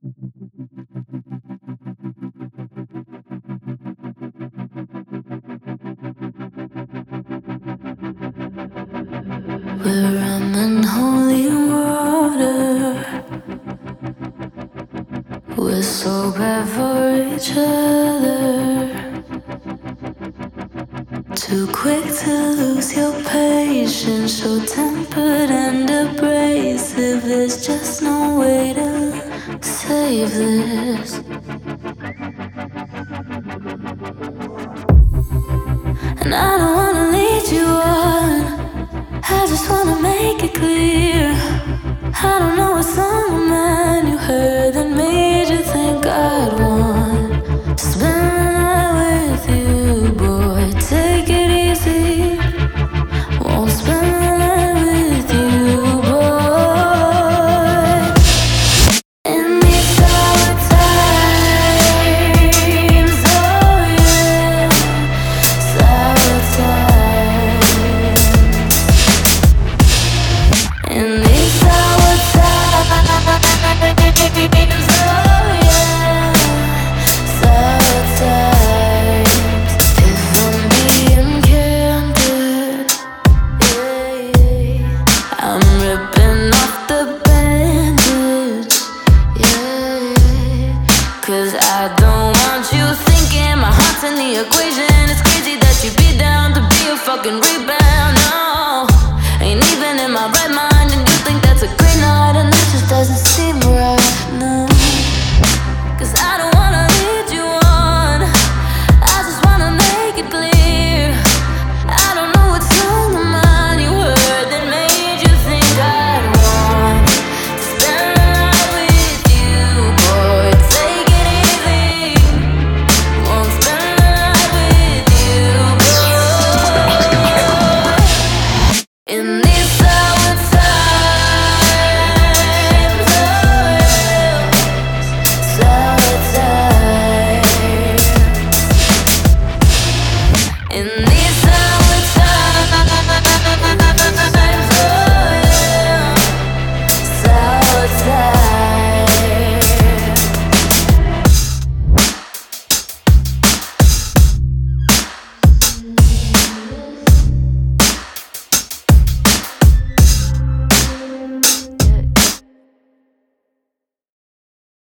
We're running holy water. We're so bad for each other. Too quick to lose your patience, so tempered and abrasive. There's just no way to save this. And I don't wanna lead you on. I just wanna make it clear. I don't know what some man you heard that made you think I'd want to spend the night with you, boy. Take it easy. Won't spend the night with you, boy. In these sour times, oh yeah, sour times. In these sour times, oh yeah, sour times. If I'm being candid, yeah, I'm ripping off the bandage, yeah, 'cause I don't want you thinking my heart's in the equation.